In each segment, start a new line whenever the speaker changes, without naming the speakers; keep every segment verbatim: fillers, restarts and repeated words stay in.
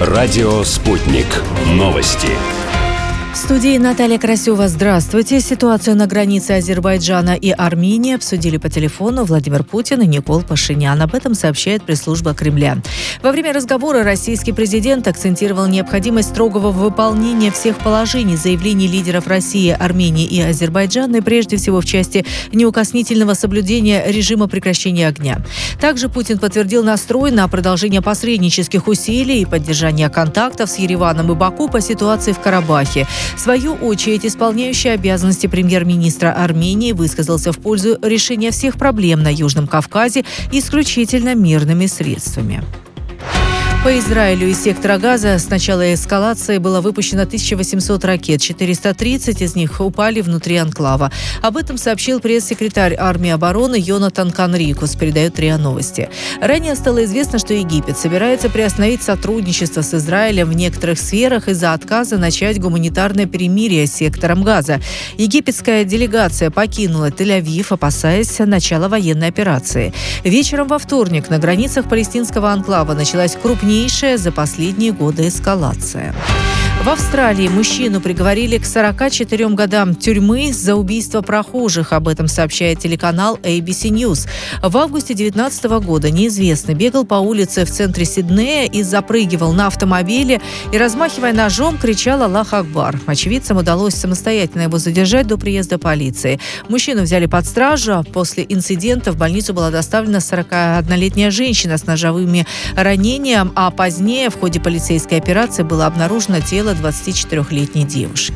Радио «Спутник». Новости.
В студии Наталья Красева. Здравствуйте. Ситуацию на границе Азербайджана и Армении обсудили по телефону Владимир Путин и Никол Пашинян. Об этом сообщает пресс-служба Кремля. Во время разговора российский президент акцентировал необходимость строгого выполнения всех положений заявлений лидеров России, Армении и Азербайджана, и прежде всего в части неукоснительного соблюдения режима прекращения огня. Также Путин подтвердил настрой на продолжение посреднических усилий и поддержание контактов с Ереваном и Баку по ситуации в Карабахе. В свою очередь, исполняющий обязанности премьер-министра Армении высказался в пользу решения всех проблем на Южном Кавказе исключительно мирными средствами. По Израилю из сектора Газа с начала эскалации было выпущено тысяча восемьсот ракет, четыреста тридцать из них упали внутри анклава. Об этом сообщил пресс-секретарь армии обороны Йонатан Канрикус, передает РИА Новости. Ранее стало известно, что Египет собирается приостановить сотрудничество с Израилем в некоторых сферах из-за отказа начать гуманитарное перемирие с сектором Газа. Египетская делегация покинула Тель-Авив, опасаясь начала военной операции. Вечером во вторник на границах палестинского анклава началась крупнейшая за последние годы эскалация. В Австралии мужчину приговорили к сорока четырем годам тюрьмы за убийство прохожих. Об этом сообщает телеканал эй би си News. В августе две тысячи девятнадцатого года неизвестный бегал по улице в центре Сиднея и запрыгивал на автомобиле и, размахивая ножом, кричал «Аллах Акбар». Очевидцам удалось самостоятельно его задержать до приезда полиции. Мужчину взяли под стражу. После инцидента в больницу была доставлена сорокаоднолетняя женщина с ножевыми ранениями, а позднее в ходе полицейской операции было обнаружено тело двадцатичетырёхлетней девушки.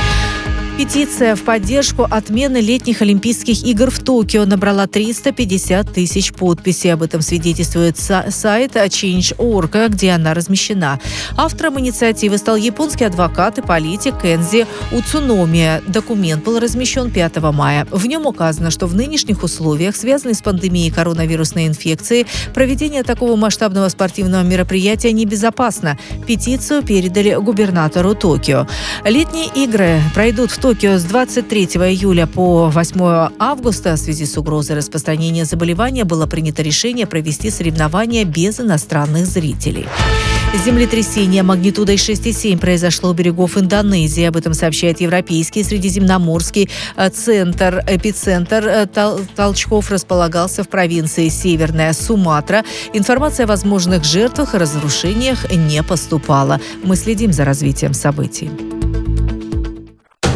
Петиция в поддержку отмены летних Олимпийских игр в Токио набрала триста пятьдесят тысяч подписей. Об этом свидетельствует сайт Change точка орг, где она размещена. Автором инициативы стал японский адвокат и политик Кензи Уцуномия. Документ был размещен пятого мая. В нем указано, что в нынешних условиях, связанных с пандемией коронавирусной инфекции, проведение такого масштабного спортивного мероприятия небезопасно. Петицию передали губернатору Токио. Летние игры пройдут в Токио с двадцать третьего июля по восьмого августа. В связи с угрозой распространения заболевания было принято решение провести соревнования без иностранных зрителей. Землетрясение магнитудой шесть и семь произошло у берегов Индонезии. Об этом сообщает Европейский Средиземноморский центр. Эпицентр толчков располагался в провинции Северная Суматра. Информация о возможных жертвах и разрушениях не поступала. Мы следим за развитием событий.